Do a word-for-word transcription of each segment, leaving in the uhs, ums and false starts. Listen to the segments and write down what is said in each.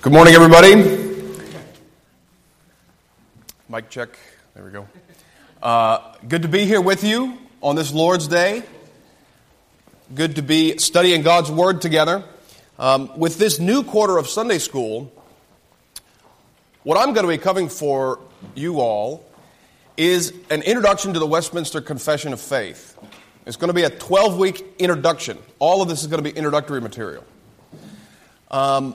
Good morning, everybody. Mic check. There we go. Uh, good to be here with you on this Lord's Day. Good to be studying God's Word together. Um, with this new quarter of Sunday school, what I'm going to be covering for you all is an introduction to the Westminster Confession of Faith. It's going to be a twelve-week introduction. All of this is going to be introductory material. Um,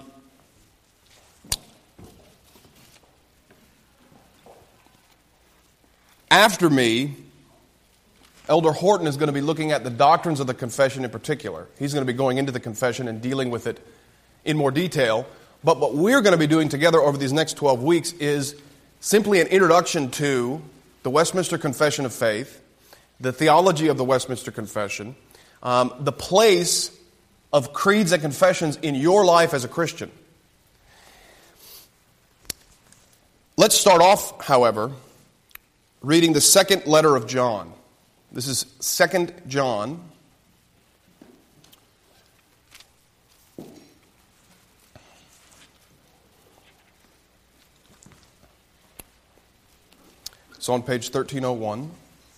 After me, Elder Horton is going to be looking at the doctrines of the confession in particular. He's going to be going into the confession and dealing with it in more detail. But what we're going to be doing together over these next twelve weeks is simply an introduction to the Westminster Confession of Faith, the theology of the Westminster Confession, um, the place of creeds and confessions in your life as a Christian. Let's start off, however, reading the second letter of John. This is Second John. It's on page thirteen oh one.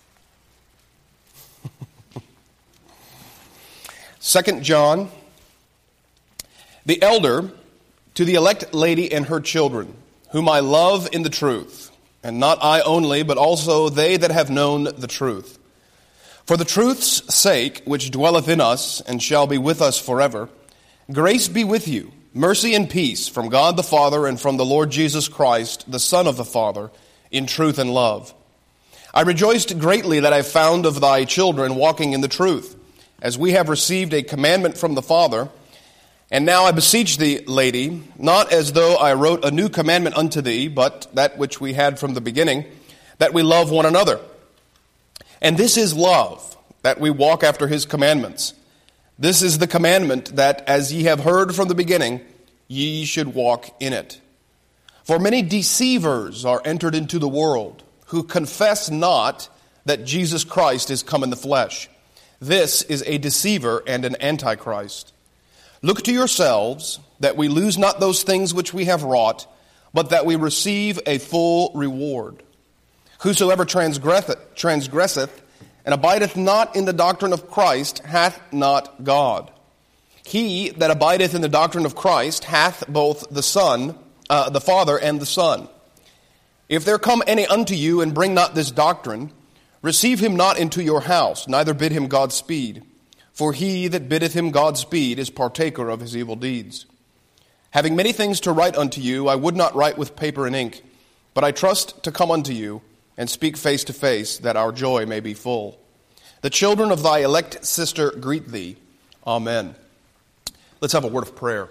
Second John, the elder, to the elect lady and her children, whom I love in the truth. And not I only, but also they that have known the truth. For the truth's sake, which dwelleth in us, and shall be with us forever, grace be with you, mercy and peace from God the Father and from the Lord Jesus Christ, the Son of the Father, in truth and love. I rejoiced greatly that I found of thy children walking in the truth, as we have received a commandment from the Father. And now I beseech thee, lady, not as though I wrote a new commandment unto thee, but that which we had from the beginning, that we love one another. And this is love, that we walk after his commandments. This is the commandment, that as ye have heard from the beginning, ye should walk in it. For many deceivers are entered into the world, who confess not that Jesus Christ is come in the flesh. This is a deceiver and an antichrist. Look to yourselves, that we lose not those things which we have wrought, but that we receive a full reward. Whosoever transgresseth, transgresseth and abideth not in the doctrine of Christ hath not God. He that abideth in the doctrine of Christ hath both the Son, uh, the Father, and the Son. If there come any unto you and bring not this doctrine, receive him not into your house, neither bid him Godspeed. For he that biddeth him Godspeed is partaker of his evil deeds. Having many things to write unto you, I would not write with paper and ink, but I trust to come unto you and speak face to face, that our joy may be full. The children of thy elect sister greet thee. Amen. Let's have a word of prayer.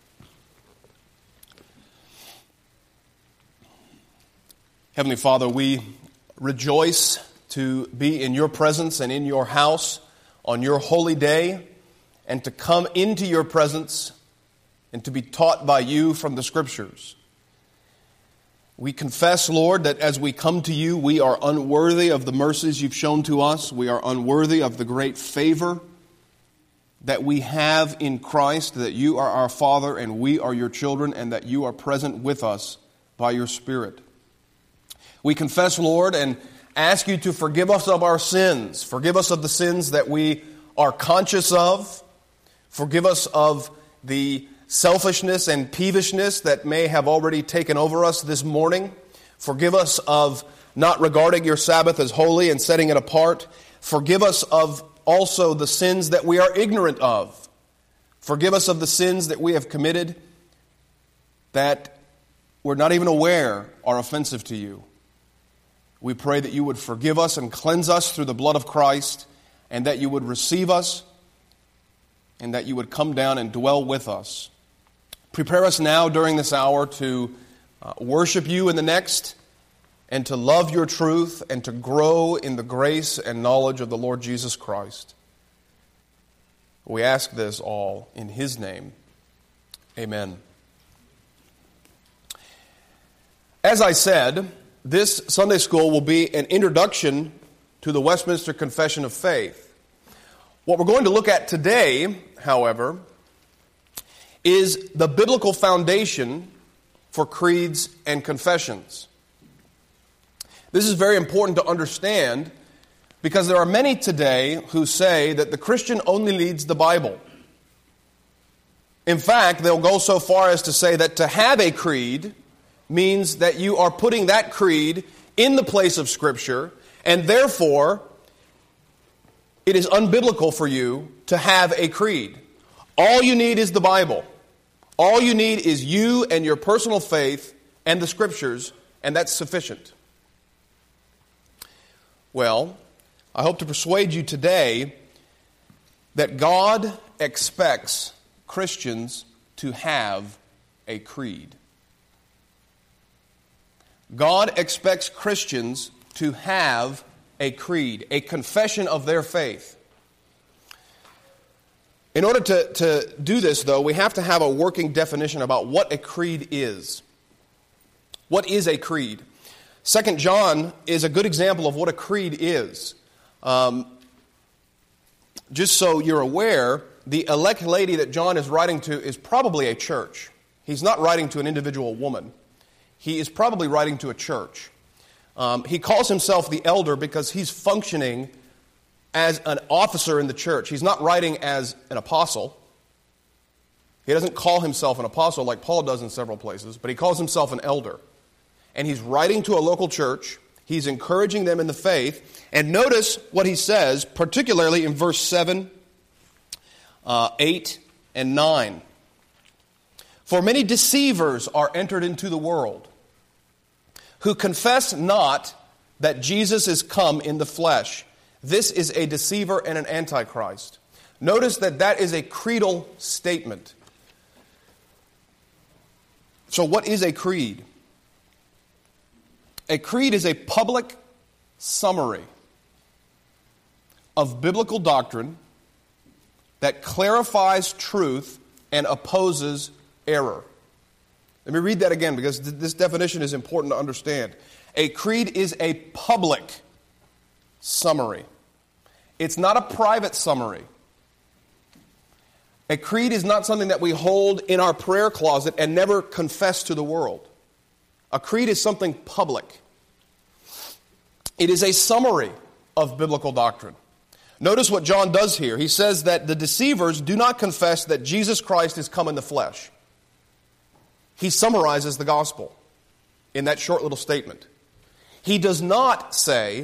Heavenly Father, we rejoice to be in your presence and in your house on your holy day, and to come into your presence and to be taught by you from the Scriptures. We confess, Lord, that as we come to you, we are unworthy of the mercies you've shown to us. We are unworthy of the great favor that we have in Christ, that you are our Father and we are your children, and that you are present with us by your Spirit. We confess, Lord, and ask you to forgive us of our sins. Forgive us of the sins that we are conscious of. Forgive us of the selfishness and peevishness that may have already taken over us this morning. Forgive us of not regarding your Sabbath as holy and setting it apart. Forgive us of also the sins that we are ignorant of. Forgive us of the sins that we have committed that we're not even aware are offensive to you. We pray that you would forgive us and cleanse us through the blood of Christ, and that you would receive us, and that you would come down and dwell with us. Prepare us now during this hour to uh, worship you in the next, and to love your truth, and to grow in the grace and knowledge of the Lord Jesus Christ. We ask this all in his name. Amen. As I said, this Sunday school will be an introduction to the Westminster Confession of Faith. What we're going to look at today, however, is the biblical foundation for creeds and confessions. This is very important to understand because there are many today who say that the Christian only reads the Bible. In fact, they'll go so far as to say that to have a creed means that you are putting that creed in the place of Scripture, and therefore it is unbiblical for you to have a creed. All you need is the Bible. All you need is you and your personal faith and the Scriptures, and that's sufficient. Well, I hope to persuade you today that God expects Christians to have a creed. God expects Christians to have a creed, a confession of their faith. In order to, to do this, though, we have to have a working definition about what a creed is. What is a creed? Second John is a good example of what a creed is. Um, just so you're aware, the elect lady that John is writing to is probably a church. He's not writing to an individual woman. He is probably writing to a church. Um, he calls himself the elder because he's functioning as an officer in the church. He's not writing as an apostle. He doesn't call himself an apostle like Paul does in several places, but he calls himself an elder. And he's writing to a local church. He's encouraging them in the faith. And notice what he says, particularly in verse seven, uh, eight, and nine. For many deceivers are entered into the world, who confess not that Jesus is come in the flesh. This is a deceiver and an antichrist. Notice that that is a creedal statement. So what is a creed? A creed is a public summary of biblical doctrine that clarifies truth and opposes error. Let me read that again because th- this definition is important to understand. A creed is a public summary. It's not a private summary. A creed is not something that we hold in our prayer closet and never confess to the world. A creed is something public. It is a summary of biblical doctrine. Notice what John does here. He says that the deceivers do not confess that Jesus Christ is come in the flesh. He summarizes the gospel in that short little statement. He does not say,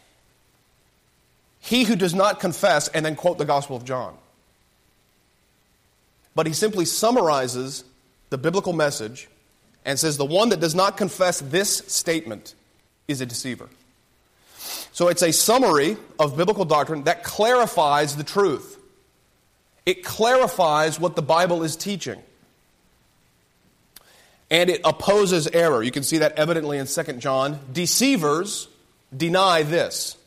he who does not confess, and then quote the Gospel of John. But he simply summarizes the biblical message and says the one that does not confess this statement is a deceiver. So it's a summary of biblical doctrine that clarifies the truth. It clarifies what the Bible is teaching. And it opposes error. You can see that evidently in Second John. Deceivers deny this.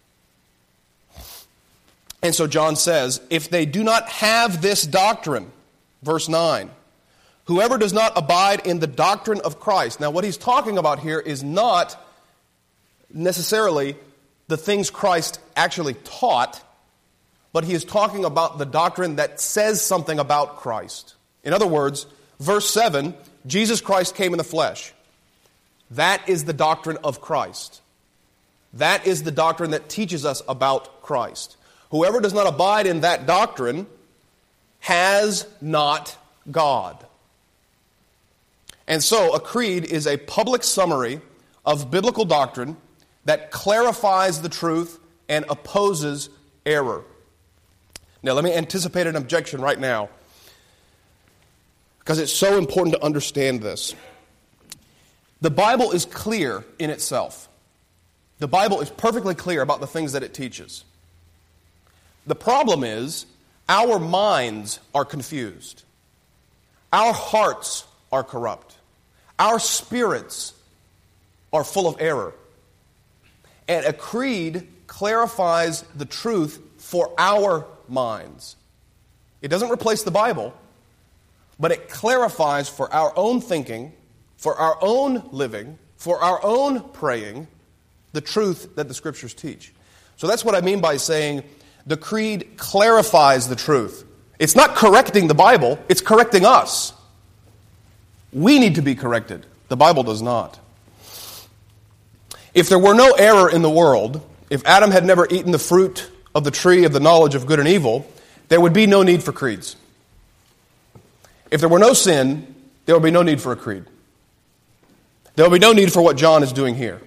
And so John says, if they do not have this doctrine, verse nine, whoever does not abide in the doctrine of Christ. Now what he's talking about here is not necessarily the things Christ actually taught, but he is talking about the doctrine that says something about Christ. In other words, verse seven, Jesus Christ came in the flesh. That is the doctrine of Christ. That is the doctrine that teaches us about Christ. Whoever does not abide in that doctrine has not God. And so a creed is a public summary of biblical doctrine that clarifies the truth and opposes error. Now let me anticipate an objection right now, because it's so important to understand this. The Bible is clear in itself. The Bible is perfectly clear about the things that it teaches. The problem is, our minds are confused. Our hearts are corrupt. Our spirits are full of error. And a creed clarifies the truth for our minds. It doesn't replace the Bible, but it clarifies for our own thinking, for our own living, for our own praying, the truth that the Scriptures teach. So that's what I mean by saying the creed clarifies the truth. It's not correcting the Bible, it's correcting us. We need to be corrected. The Bible does not. If there were no error in the world, if Adam had never eaten the fruit of the tree of the knowledge of good and evil, there would be no need for creeds. If there were no sin, there would be no need for a creed. There would be no need for what John is doing here.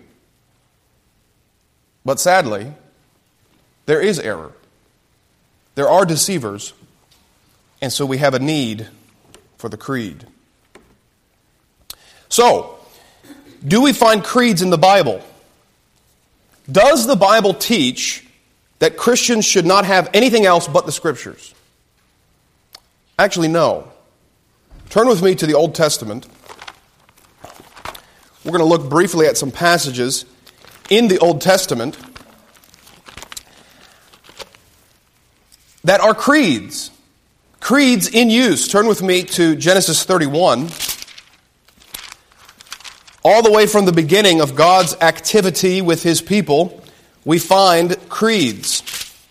But sadly, there is error. There are deceivers, and so we have a need for the creed. So, do we find creeds in the Bible? Does the Bible teach that Christians should not have anything else but the Scriptures? Actually, no. Turn with me to the Old Testament. We're going to look briefly at some passages in the Old Testament that are creeds. Creeds in use. Turn with me to Genesis thirty-one. All the way from the beginning of God's activity with His people, we find creeds.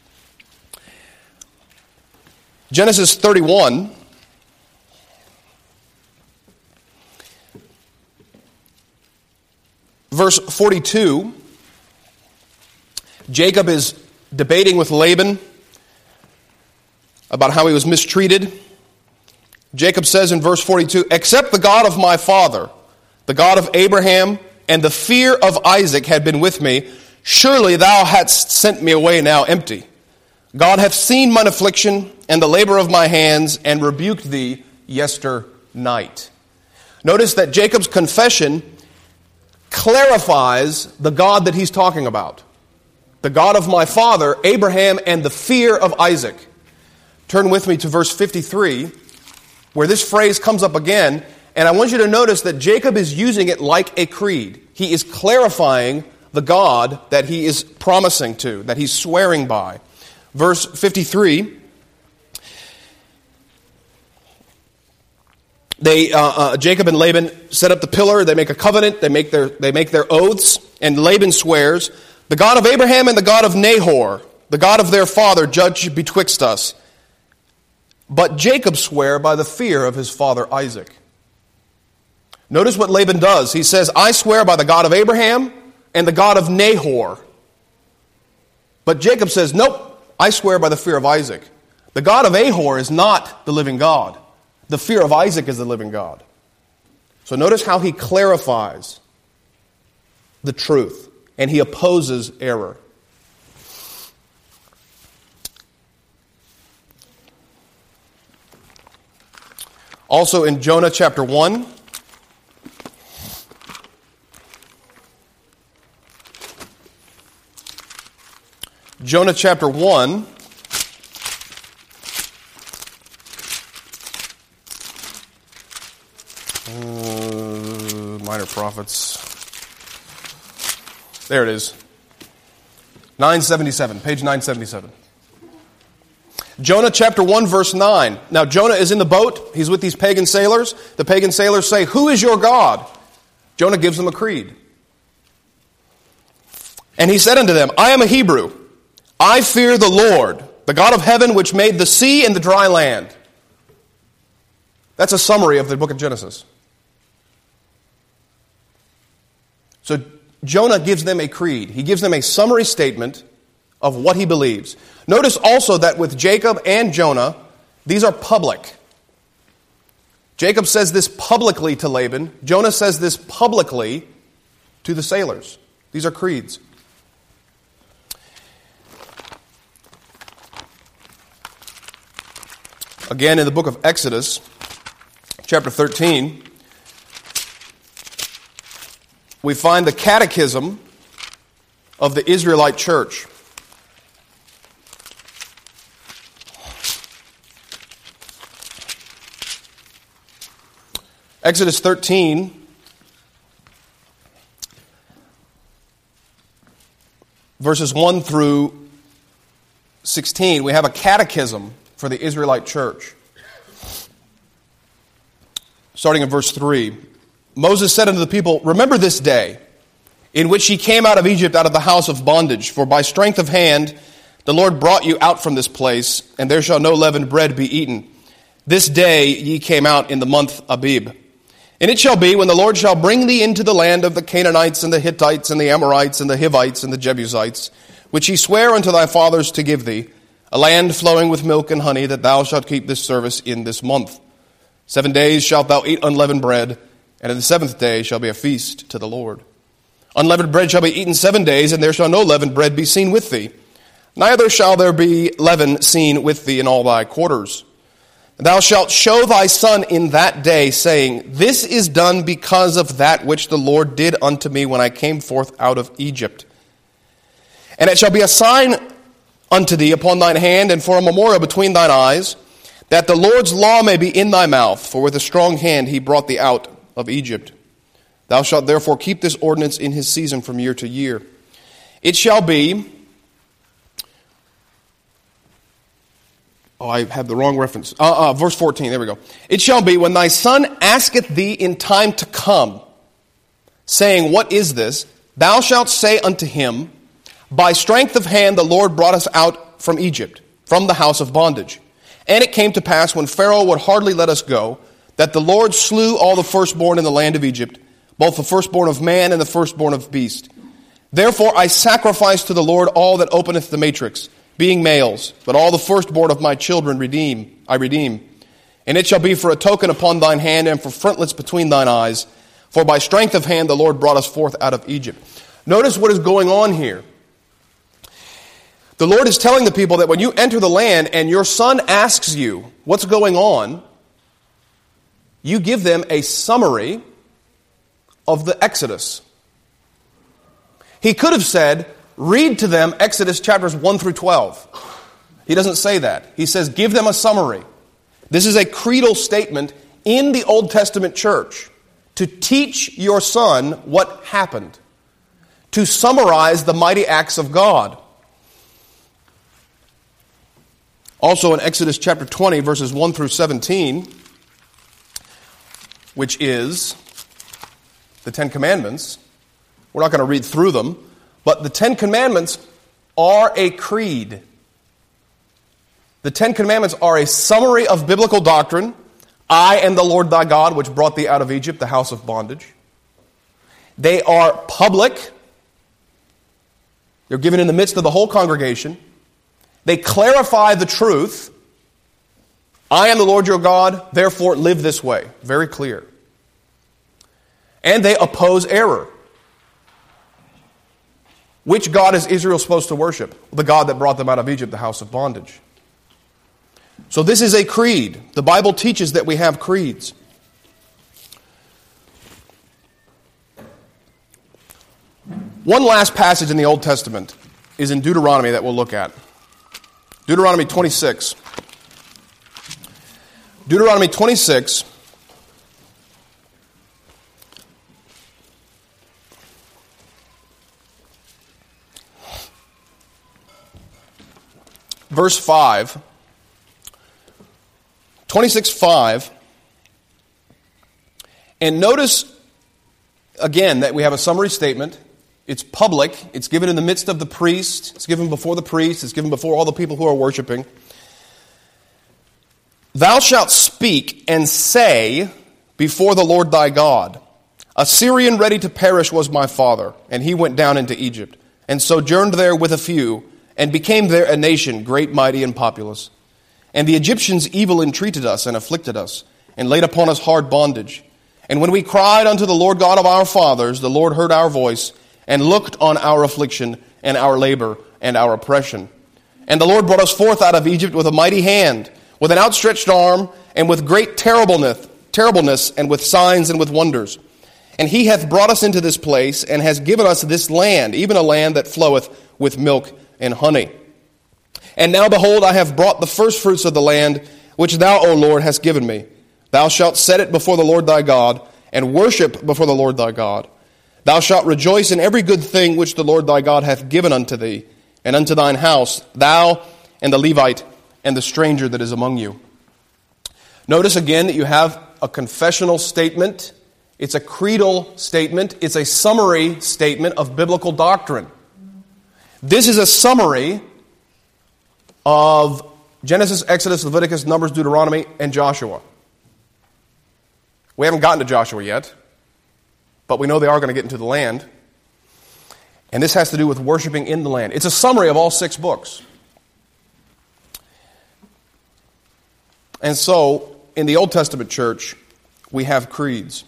Genesis thirty-one. Verse forty-two. Jacob is debating with Laban about how he was mistreated. Jacob says in verse forty-two, "Except the God of my father, the God of Abraham, and the fear of Isaac had been with me, surely thou hadst sent me away now empty. God hath seen mine affliction and the labor of my hands, and rebuked thee yester night." Notice that Jacob's confession clarifies the God that he's talking about. The God of my father, Abraham, and the fear of Isaac. Turn with me to verse fifty-three, where this phrase comes up again. And I want you to notice that Jacob is using it like a creed. He is clarifying the God that he is promising to, that he's swearing by. Verse fifty-three, they, uh, uh, Jacob and Laban set up the pillar, they make a covenant, they make their, they make their oaths, and Laban swears, "The God of Abraham and the God of Nahor, the God of their father, judge betwixt us." But Jacob sware by the fear of his father Isaac. Notice what Laban does. He says, "I swear by the God of Abraham and the God of Nahor." But Jacob says, "Nope, I swear by the fear of Isaac." The God of Nahor is not the living God. The fear of Isaac is the living God. So notice how he clarifies the truth, and he opposes error. Also in Jonah chapter one, Jonah chapter one, uh, Minor Prophets, there it is, nine seventy-seven, page nine seventy-seven. Jonah chapter one, verse nine. Now Jonah is in the boat, he's with these pagan sailors. The pagan sailors say, "Who is your God?" Jonah gives them a creed. "And he said unto them, I am a Hebrew. I fear the Lord, the God of heaven, which made the sea and the dry land." That's a summary of the book of Genesis. So Jonah gives them a creed. He gives them a summary statement of what he believes. Notice also that with Jacob and Jonah, these are public. Jacob says this publicly to Laban. Jonah says this publicly to the sailors. These are creeds. Again, in the book of Exodus, chapter thirteen, we find the catechism of the Israelite church. Exodus thirteen, verses one through sixteen, we have a catechism for the Israelite church. Starting in verse three, Moses said unto the people, "Remember this day, in which ye came out of Egypt, out of the house of bondage, for by strength of hand the Lord brought you out from this place, and there shall no leavened bread be eaten. This day ye came out in the month Abib. And it shall be, when the Lord shall bring thee into the land of the Canaanites, and the Hittites, and the Amorites, and the Hivites, and the Jebusites, which he sware unto thy fathers to give thee, a land flowing with milk and honey, that thou shalt keep this service in this month. Seven days shalt thou eat unleavened bread, and in the seventh day shall be a feast to the Lord. Unleavened bread shall be eaten seven days, and there shall no leavened bread be seen with thee. Neither shall there be leaven seen with thee in all thy quarters. Thou shalt show thy son in that day, saying, This is done because of that which the Lord did unto me when I came forth out of Egypt. And it shall be a sign unto thee upon thine hand, and for a memorial between thine eyes, that the Lord's law may be in thy mouth, for with a strong hand he brought thee out of Egypt. Thou shalt therefore keep this ordinance in his season from year to year. It shall be... Oh, I have the wrong reference. Uh, uh, verse fourteen, there we go. It shall be, when thy son asketh thee in time to come, saying, What is this? Thou shalt say unto him, By strength of hand the Lord brought us out from Egypt, from the house of bondage. And it came to pass, when Pharaoh would hardly let us go, that the Lord slew all the firstborn in the land of Egypt, both the firstborn of man and the firstborn of beast. Therefore I sacrifice to the Lord all that openeth the matrix, being males, but all the firstborn of my children redeem, I redeem. And it shall be for a token upon thine hand, and for frontlets between thine eyes. For by strength of hand the Lord brought us forth out of Egypt. Notice what is going on here. The Lord is telling the people that when you enter the land and your son asks you what's going on, you give them a summary of the Exodus. He could have said, read to them Exodus chapters one through twelve. He doesn't say that. He says, give them a summary. This is a creedal statement in the Old Testament church to teach your son what happened, to summarize the mighty acts of God. Also in Exodus chapter twenty, verses one through seventeen, which is the Ten Commandments. We're not going to read through them. But the Ten Commandments are a creed. The Ten Commandments are a summary of biblical doctrine. I am the Lord thy God, which brought thee out of Egypt, the house of bondage. They are public. They're given in the midst of the whole congregation. They clarify the truth. I am the Lord your God, therefore live this way. Very clear. And they oppose error. Which God is Israel supposed to worship? The God that brought them out of Egypt, the house of bondage. So this is a creed. The Bible teaches that we have creeds. One last passage in the Old Testament is in Deuteronomy that we'll look at. Deuteronomy twenty-six. Deuteronomy twenty-six. Verse five, twenty-six five, and notice again that we have a summary statement. It's public. It's given in the midst of the priest. It's given before the priest. It's given before all the people who are worshiping. Thou shalt speak and say before the Lord thy God, A Syrian ready to perish was my father, and he went down into Egypt, and sojourned there with a few, and became there a nation, great, mighty, and populous. And the Egyptians evil entreated us, and afflicted us, and laid upon us hard bondage. And when we cried unto the Lord God of our fathers, the Lord heard our voice, and looked on our affliction, and our labor, and our oppression. And the Lord brought us forth out of Egypt with a mighty hand, with an outstretched arm, and with great terribleness, terribleness, and with signs and with wonders. And he hath brought us into this place, and has given us this land, even a land that floweth with milk and honey. And now, behold, I have brought the firstfruits of the land, which thou, O Lord, hast given me. Thou shalt set it before the Lord thy God, and worship before the Lord thy God. Thou shalt rejoice in every good thing which the Lord thy God hath given unto thee, and unto thine house, thou and the Levite and the stranger that is among you. Notice again that you have a confessional statement. It's a creedal statement. It's a summary statement of biblical doctrine. This is a summary of Genesis, Exodus, Leviticus, Numbers, Deuteronomy, and Joshua. We haven't gotten to Joshua yet, but we know they are going to get into the land. And this has to do with worshiping in the land. It's a summary of all six books. And so, in the Old Testament church, we have creeds.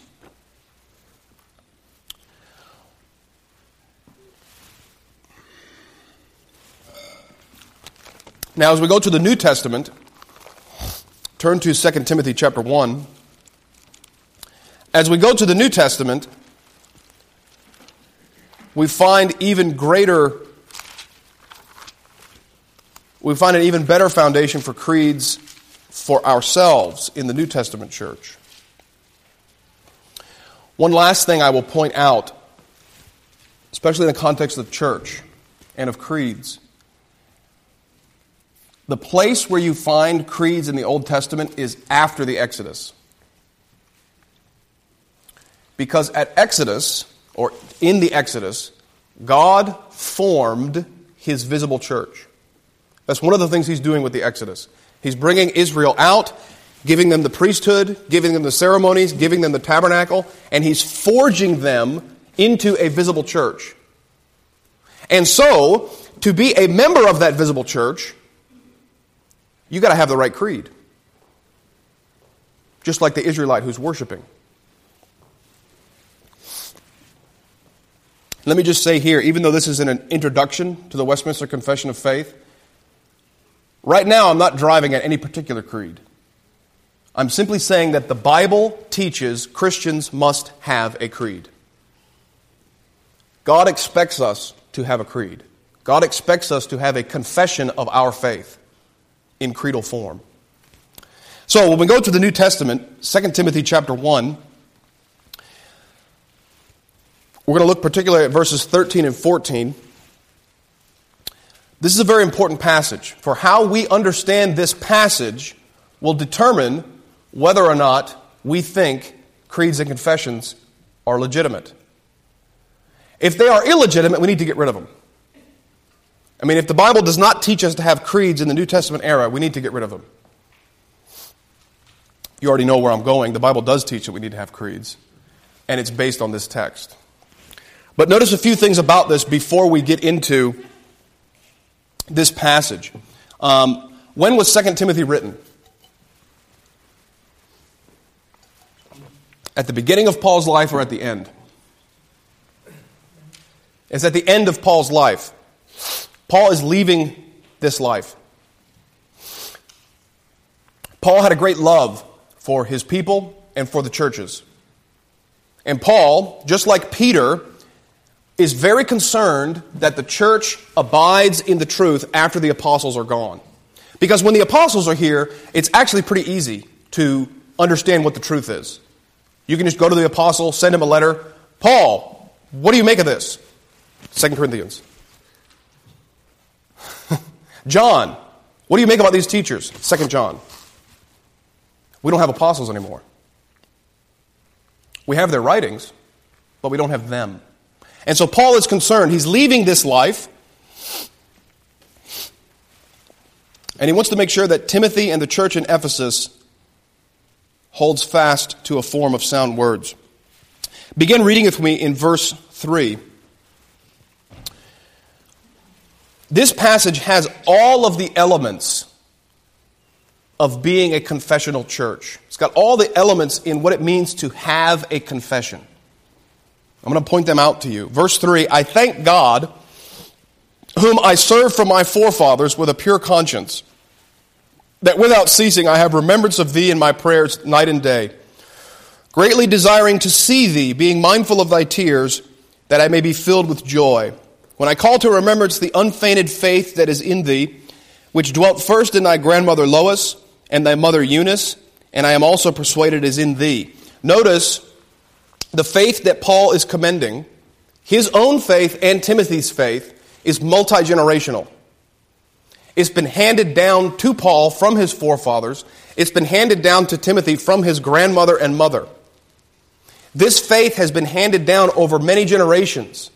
Now, as we go to the New Testament, turn to Second Timothy chapter one. As we go to the New Testament, we find even greater, we find an even better foundation for creeds for ourselves in the New Testament church. One last thing I will point out, especially in the context of church and of creeds. The place where you find creeds in the Old Testament is after the Exodus. Because at Exodus, or in the Exodus, God formed His visible church. That's one of the things He's doing with the Exodus. He's bringing Israel out, giving them the priesthood, giving them the ceremonies, giving them the tabernacle, and He's forging them into a visible church. And so, to be a member of that visible church, you got to have the right creed. Just like the Israelite who's worshiping. Let me just say here, even though this is an introduction to the Westminster Confession of Faith, right now I'm not driving at any particular creed. I'm simply saying that the Bible teaches Christians must have a creed. God expects us to have a creed. God expects us to have a confession of our faith in creedal form. So when we go to the New Testament, Second Timothy chapter one, we're going to look particularly at verses thirteen and fourteen. This is a very important passage, for how we understand this passage will determine whether or not we think creeds and confessions are legitimate. If they are illegitimate, we need to get rid of them. I mean, if the Bible does not teach us to have creeds in the New Testament era, we need to get rid of them. You already know where I'm going. The Bible does teach that we need to have creeds, and it's based on this text. But notice a few things about this before we get into this passage. Um, when was Second Timothy written? At the beginning of Paul's life or at the end? It's at the end of Paul's life. Paul is leaving this life. Paul had a great love for his people and for the churches. And Paul, just like Peter, is very concerned that the church abides in the truth after the apostles are gone. Because when the apostles are here, it's actually pretty easy to understand what the truth is. You can just go to the apostle, send him a letter. Paul, what do you make of this? Second Corinthians. John, what do you make about these teachers? Second John. We don't have apostles anymore. We have their writings, but we don't have them. And so Paul is concerned. He's leaving this life, and he wants to make sure that Timothy and the church in Ephesus holds fast to a form of sound words. Begin reading with me in verse three. This passage has all of the elements of being a confessional church. It's got all the elements in what it means to have a confession. I'm going to point them out to you. Verse three, I thank God, whom I serve from my forefathers with a pure conscience, that without ceasing I have remembrance of thee in my prayers night and day, greatly desiring to see thee, being mindful of thy tears, that I may be filled with joy. When I call to remembrance the unfeigned faith that is in thee, which dwelt first in thy grandmother Lois and thy mother Eunice, and I am also persuaded is in thee. Notice the faith that Paul is commending, his own faith and Timothy's faith, is multi-generational. It's been handed down to Paul from his forefathers. It's been handed down to Timothy from his grandmother and mother. This faith has been handed down over many generations.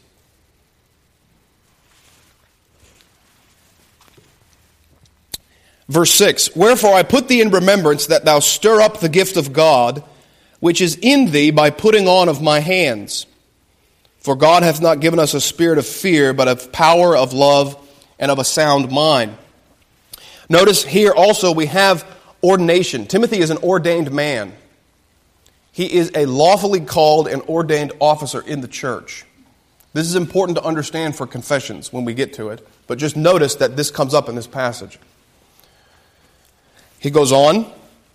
Verse six, wherefore I put thee in remembrance that thou stir up the gift of God, which is in thee by putting on of my hands. For God hath not given us a spirit of fear, but of power, of love, and of a sound mind. Notice here also we have ordination. Timothy is an ordained man. He is a lawfully called and ordained officer in the church. This is important to understand for confessions when we get to it, but just notice that this comes up in this passage. He goes on,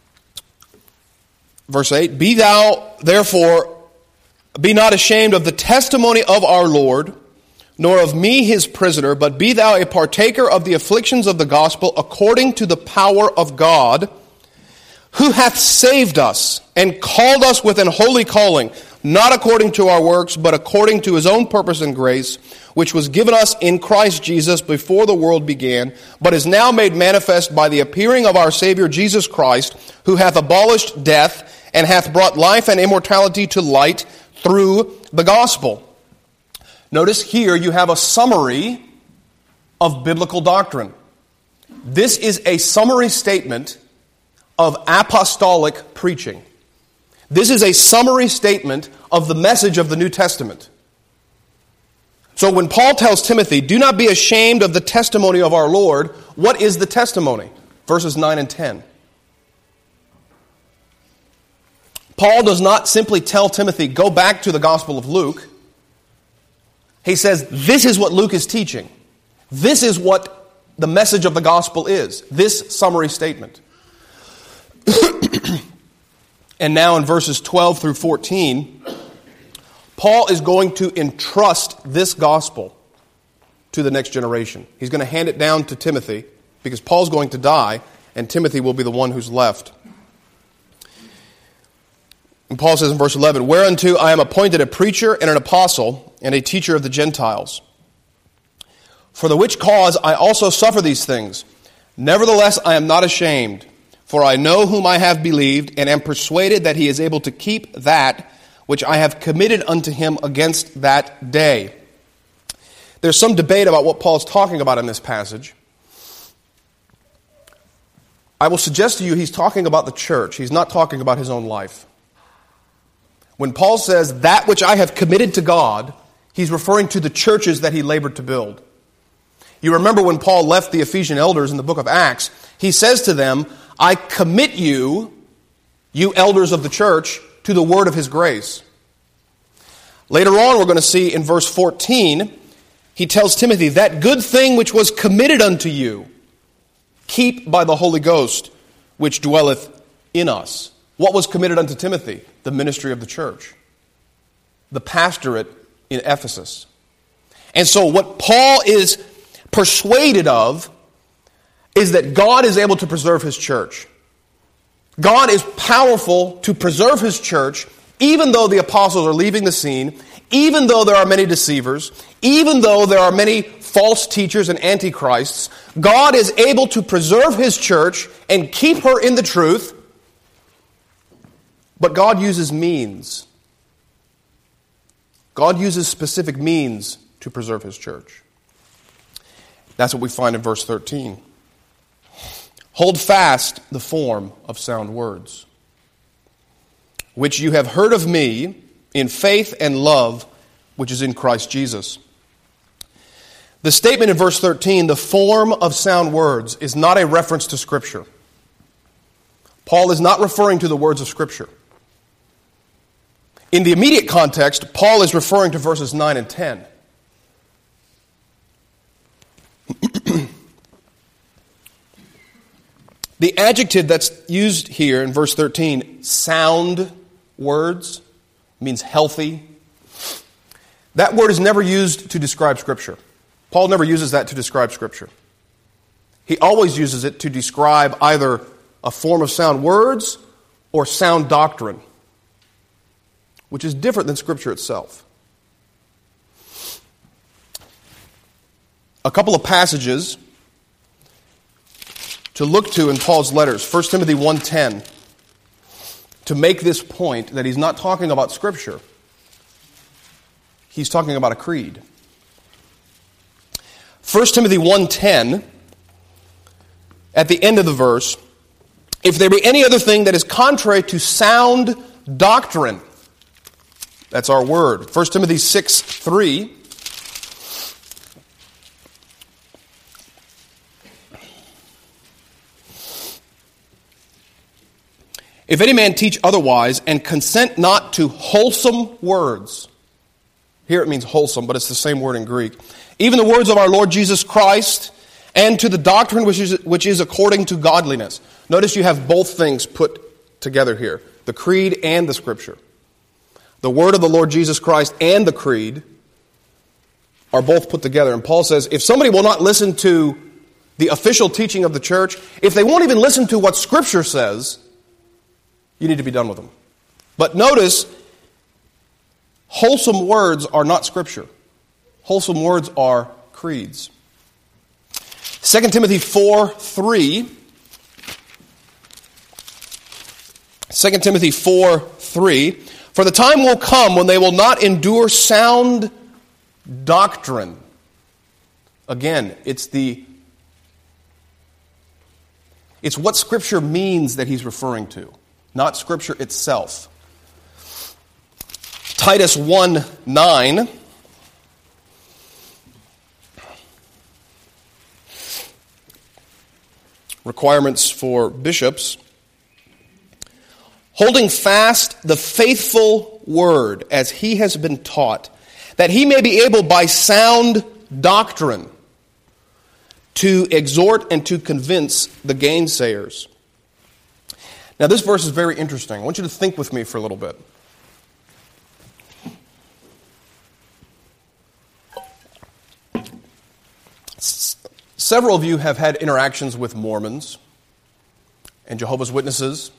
verse eight, be thou therefore, be not ashamed of the testimony of our Lord, nor of me his prisoner, but be thou a partaker of the afflictions of the gospel according to the power of God, who hath saved us and called us with an holy calling, not according to our works, but according to his own purpose and grace, which was given us in Christ Jesus before the world began, but is now made manifest by the appearing of our Savior Jesus Christ, who hath abolished death and hath brought life and immortality to light through the gospel. Notice here you have a summary of biblical doctrine. This is a summary statement of apostolic preaching. This is a summary statement of the message of the New Testament. So when Paul tells Timothy, do not be ashamed of the testimony of our Lord, what is the testimony? Verses nine and ten. Paul does not simply tell Timothy, go back to the Gospel of Luke. He says, this is what Luke is teaching. This is what the message of the gospel is. This summary statement. And now in verses twelve through fourteen, Paul is going to entrust this gospel to the next generation. He's going to hand it down to Timothy because Paul's going to die and Timothy will be the one who's left. And Paul says in verse eleven, whereunto I am appointed a preacher and an apostle and a teacher of the Gentiles. For the which cause I also suffer these things. Nevertheless I am not ashamed, for I know whom I have believed, and am persuaded that he is able to keep that which I have committed unto him against that day. There's some debate about what Paul's talking about in this passage. I will suggest to you he's talking about the church. He's not talking about his own life. When Paul says, that which I have committed to God, he's referring to the churches that he labored to build. You remember when Paul left the Ephesian elders in the book of Acts, he says to them, I commit you, you elders of the church, to the word of his grace. Later on, we're going to see in verse fourteen, he tells Timothy, that good thing which was committed unto you, keep by the Holy Ghost, which dwelleth in us. What was committed unto Timothy? The ministry of the church. The pastorate in Ephesus. And so what Paul is persuaded of is that God is able to preserve his church. God is powerful to preserve his church, even though the apostles are leaving the scene, even though there are many deceivers, even though there are many false teachers and antichrists. God is able to preserve his church and keep her in the truth. But God uses means. God uses specific means to preserve his church. That's what we find in verse thirteen. Hold fast the form of sound words, which you have heard of me in faith and love, which is in Christ Jesus. The statement in verse thirteen, the form of sound words, is not a reference to Scripture. Paul is not referring to the words of Scripture. In the immediate context, Paul is referring to verses nine and ten. The adjective that's used here in verse thirteen, sound words, means healthy. That word is never used to describe Scripture. Paul never uses that to describe Scripture. He always uses it to describe either a form of sound words or sound doctrine, which is different than Scripture itself. A couple of passages to look to in Paul's letters. First Timothy one ten, to make this point that he's not talking about Scripture. He's talking about a creed. First Timothy one ten, at the end of the verse, if there be any other thing that is contrary to sound doctrine. That's our word. First Timothy six three. If any man teach otherwise, and consent not to wholesome words. Here it means wholesome, but it's the same word in Greek. Even the words of our Lord Jesus Christ, and to the doctrine which is, which is according to godliness. Notice you have both things put together here. The creed and the scripture. The word of the Lord Jesus Christ and the creed are both put together. And Paul says, if somebody will not listen to the official teaching of the church, if they won't even listen to what scripture says, you need to be done with them. But notice, wholesome words are not scripture. Wholesome words are creeds. Second Timothy four three. Second Timothy four three. For the time will come when they will not endure sound doctrine. Again, it's the it's what Scripture means that he's referring to, not Scripture itself. Titus one nine. Requirements for bishops. Holding fast the faithful word as he has been taught, that he may be able by sound doctrine to exhort and to convince the gainsayers. Now this verse is very interesting. I want you to think with me for a little bit. Several of you have had interactions with Mormons and Jehovah's Witnesses.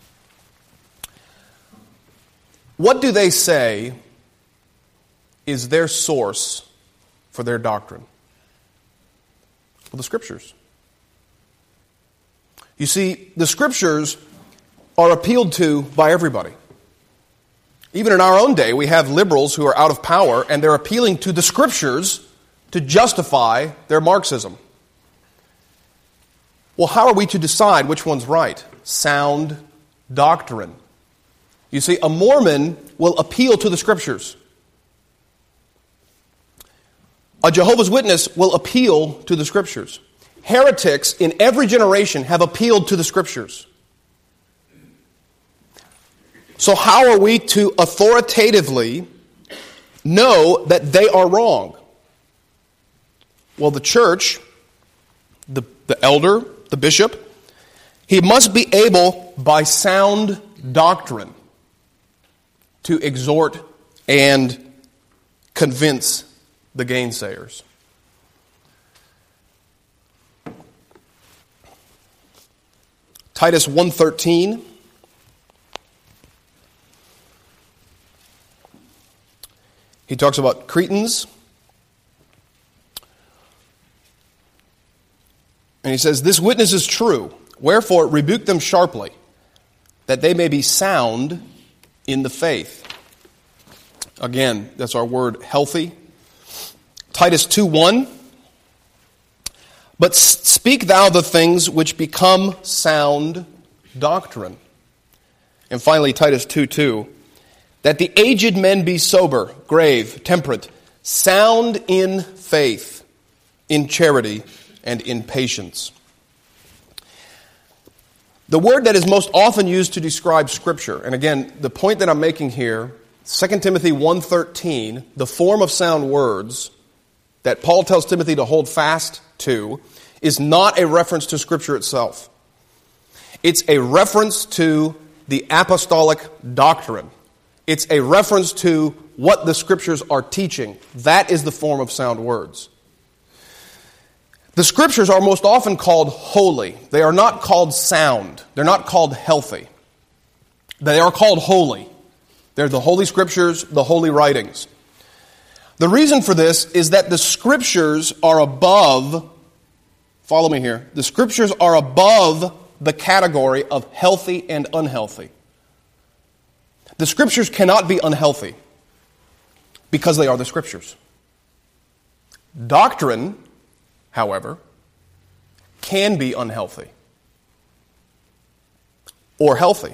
What do they say is their source for their doctrine? Well, the Scriptures. You see, the Scriptures are appealed to by everybody. Even in our own day, we have liberals who are out of power, and they're appealing to the Scriptures to justify their Marxism. Well, how are we to decide which one's right? Sound doctrine. You see, a Mormon will appeal to the Scriptures. A Jehovah's Witness will appeal to the Scriptures. Heretics in every generation have appealed to the Scriptures. So how are we to authoritatively know that they are wrong? Well, the church, the, the elder, the bishop, he must be able, by sound doctrine, to exhort and convince the gainsayers. Titus one thirteen. He talks about Cretans. And he says, this witness is true. Wherefore, rebuke them sharply, that they may be sound in the faith. Again, that's our word, healthy. Titus two one. But speak thou the things which become sound doctrine. And finally, Titus two two. That the aged men be sober, grave, temperate, sound in faith, in charity, and in patience. The word that is most often used to describe Scripture, and again, the point that I'm making here, Second Timothy one thirteen, the form of sound words that Paul tells Timothy to hold fast to, is not a reference to Scripture itself. It's a reference to the apostolic doctrine. It's a reference to what the Scriptures are teaching. That is the form of sound words. The Scriptures are most often called holy. They are not called sound. They're not called healthy. They are called holy. They're the Holy Scriptures, the holy writings. The reason for this is that the Scriptures are above, follow me here, the Scriptures are above the category of healthy and unhealthy. The Scriptures cannot be unhealthy because they are the Scriptures. Doctrine, however, can be unhealthy or healthy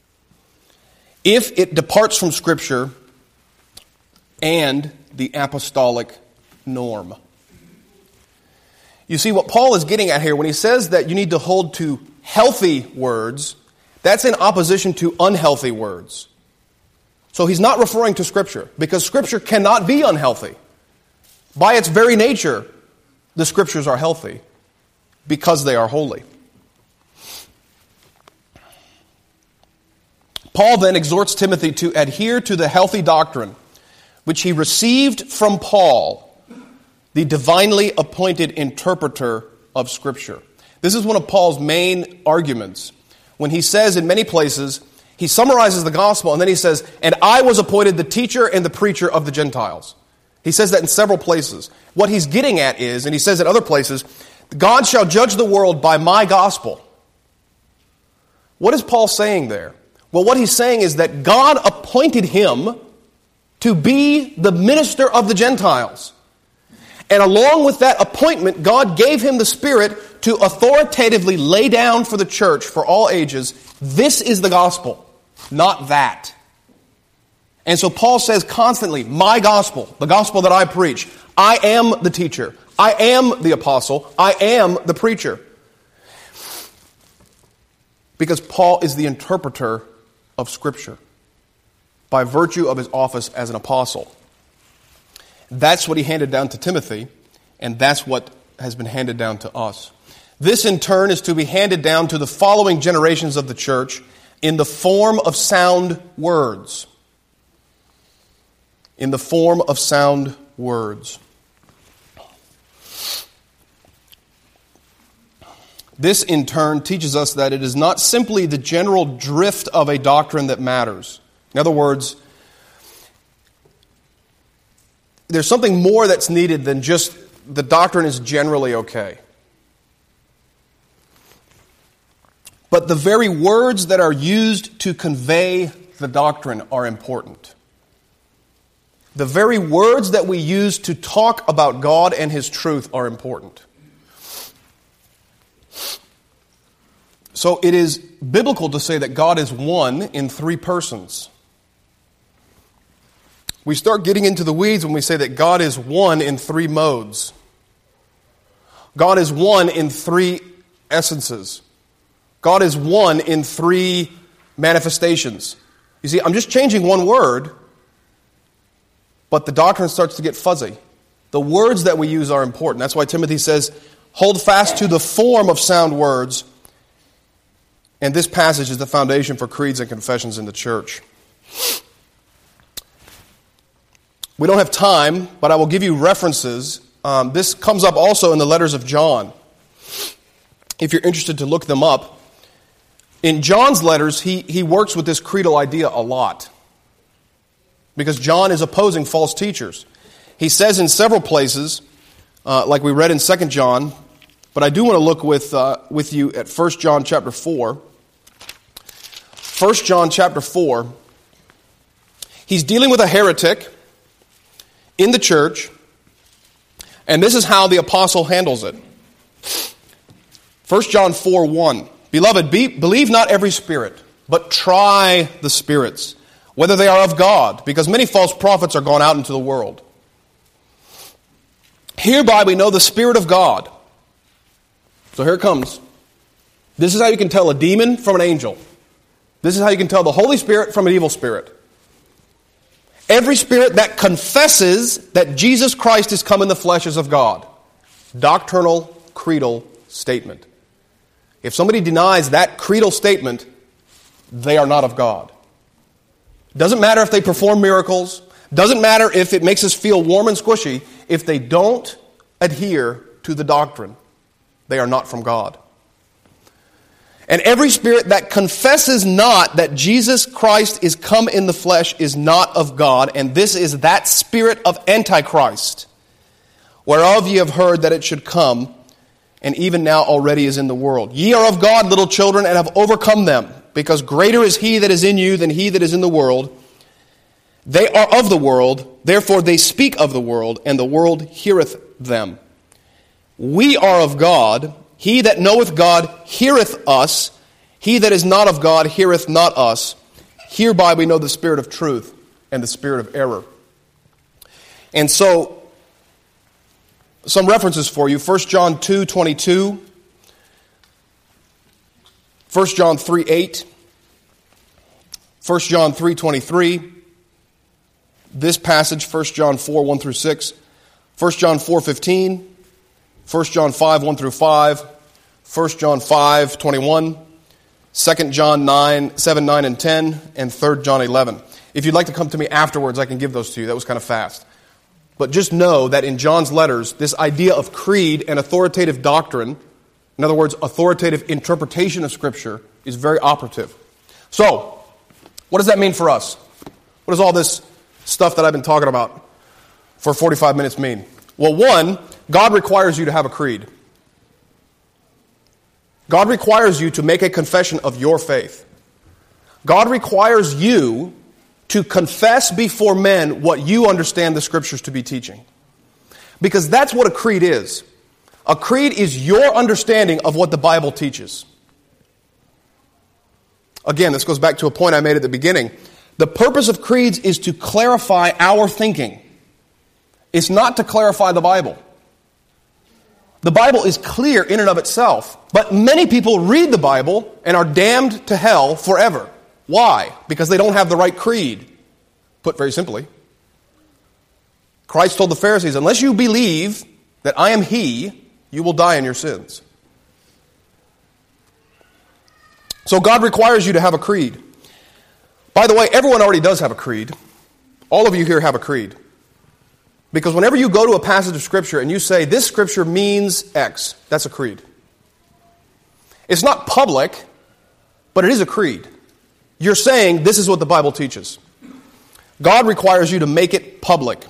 if it departs from Scripture and the apostolic norm. You see, what Paul is getting at here, when he says that you need to hold to healthy words, that's in opposition to unhealthy words. So he's not referring to Scripture, because Scripture cannot be unhealthy. By its very nature, the Scriptures are healthy, because they are holy. Paul then exhorts Timothy to adhere to the healthy doctrine which he received from Paul, the divinely appointed interpreter of Scripture. This is one of Paul's main arguments. When he says in many places, he summarizes the gospel and then he says, and I was appointed the teacher and the preacher of the Gentiles. He says that in several places. What he's getting at is, and he says in other places, God shall judge the world by my gospel. What is Paul saying there? Well, what he's saying is that God appointed him to be the minister of the Gentiles. And along with that appointment, God gave him the Spirit to authoritatively lay down for the church for all ages, this is the gospel, not that. And so Paul says constantly, my gospel, the gospel that I preach, I am the teacher, I am the apostle, I am the preacher. Because Paul is the interpreter of Scripture by virtue of his office as an apostle. That's what he handed down to Timothy, and that's what has been handed down to us. This, in turn, is to be handed down to the following generations of the church in the form of sound words. In the form of sound words. This, in turn, teaches us that it is not simply the general drift of a doctrine that matters. In other words, there's something more that's needed than just the doctrine is generally okay. But the very words that are used to convey the doctrine are important. The very words that we use to talk about God and His truth are important. So it is biblical to say that God is one in three persons. We start getting into the weeds when we say that God is one in three modes. God is one in three essences. God is one in three manifestations. You see, I'm just changing one word, but the doctrine starts to get fuzzy. The words that we use are important. That's why Timothy says, hold fast to the form of sound words. And this passage is the foundation for creeds and confessions in the church. We don't have time, but I will give you references. Um, this comes up also in the letters of John, if you're interested to look them up. In John's letters, he, he works with this creedal idea a lot, because John is opposing false teachers. He says in several places, uh, like we read in Second John, but I do want to look with uh, with you at First John chapter four. First John chapter four, he's dealing with a heretic in the church, and this is how the apostle handles it. First John four one, Beloved, be, believe not every spirit, but try the spirits, whether they are of God, because many false prophets are gone out into the world. Hereby we know the Spirit of God. So here it comes. This is how you can tell a demon from an angel. This is how you can tell the Holy Spirit from an evil spirit. Every spirit that confesses that Jesus Christ is come in the flesh is of God. Doctrinal, creedal statement. If somebody denies that creedal statement, they are not of God. Doesn't matter if they perform miracles. Doesn't matter if it makes us feel warm and squishy. If they don't adhere to the doctrine, they are not from God. And every spirit that confesses not that Jesus Christ is come in the flesh is not of God, and this is that spirit of Antichrist, whereof ye have heard that it should come, and even now already is in the world. Ye are of God, little children, and have overcome them, because greater is he that is in you than he that is in the world. They are of the world, therefore they speak of the world, and the world heareth them. We are of God, He that knoweth God heareth us. He that is not of God heareth not us. Hereby we know the spirit of truth and the spirit of error. And so, some references for you. First John two twenty-two. First John three eight. First John three twenty-three. This passage, First John four one through six. First John four fifteen. First John five one through five. First John five twenty-one. Second John nine, seven, nine, and ten. And Third John eleven. If you'd like to come to me afterwards, I can give those to you. That was kind of fast. But just know that in John's letters, this idea of creed and authoritative doctrine, in other words, authoritative interpretation of Scripture, is very operative. So, what does that mean for us? What does all this stuff that I've been talking about for forty-five minutes mean? Well, one, God requires you to have a creed. God requires you to make a confession of your faith. God requires you to confess before men what you understand the Scriptures to be teaching. Because that's what a creed is. A creed is your understanding of what the Bible teaches. Again, this goes back to a point I made at the beginning. The purpose of creeds is to clarify our thinking. It's not to clarify the Bible. The Bible is clear in and of itself, but many people read the Bible and are damned to hell forever. Why? Because they don't have the right creed. Put very simply, Christ told the Pharisees, unless you believe that I am He, you will die in your sins. So God requires you to have a creed. By the way, everyone already does have a creed. All of you here have a creed. Because whenever you go to a passage of Scripture and you say, this Scripture means X, that's a creed. It's not public, but it is a creed. You're saying, this is what the Bible teaches. God requires you to make it public.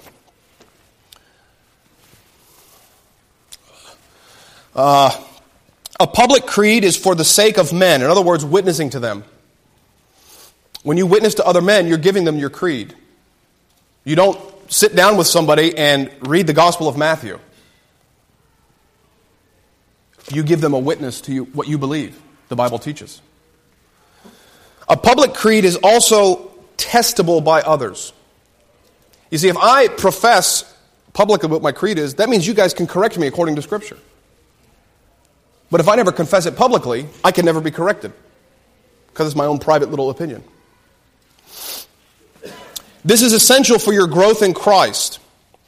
Uh, a public creed is for the sake of men. In other words, witnessing to them. When you witness to other men, you're giving them your creed. You don't sit down with somebody and read the Gospel of Matthew. You give them a witness to you, what you believe the Bible teaches. A public creed is also testable by others. You see, if I profess publicly what my creed is, that means you guys can correct me according to Scripture. But if I never confess it publicly, I can never be corrected, because it's my own private little opinion. This is essential for your growth in Christ.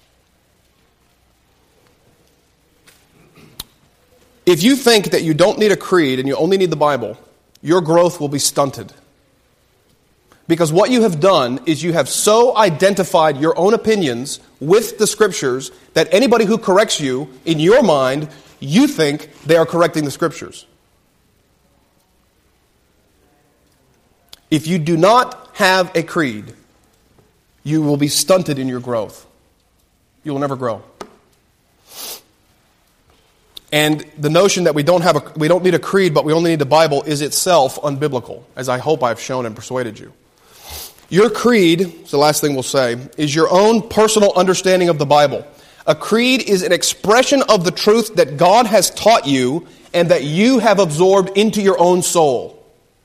If you think that you don't need a creed and you only need the Bible, your growth will be stunted. Because what you have done is you have so identified your own opinions with the Scriptures that anybody who corrects you, in your mind, you think they are correcting the Scriptures. If you do not have a creed, you will be stunted in your growth. You will never grow. And the notion that we don't have a, we don't need a creed, but we only need the Bible is itself unbiblical, as I hope I've shown and persuaded you. Your creed, it's the last thing we'll say, is your own personal understanding of the Bible. A creed is an expression of the truth that God has taught you and that you have absorbed into your own soul.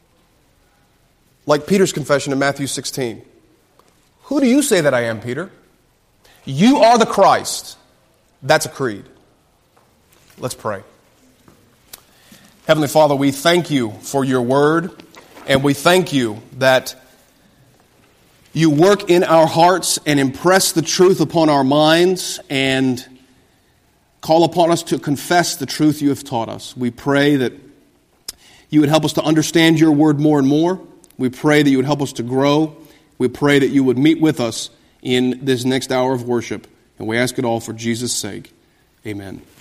Like Peter's confession in Matthew sixteen. Who do you say that I am, Peter? You are the Christ. That's a creed. Let's pray. Heavenly Father, we thank you for your word, and we thank you that you work in our hearts and impress the truth upon our minds and call upon us to confess the truth you have taught us. We pray that you would help us to understand your word more and more. We pray that you would help us to grow. We pray that you would meet with us in this next hour of worship. And we ask it all for Jesus' sake. Amen.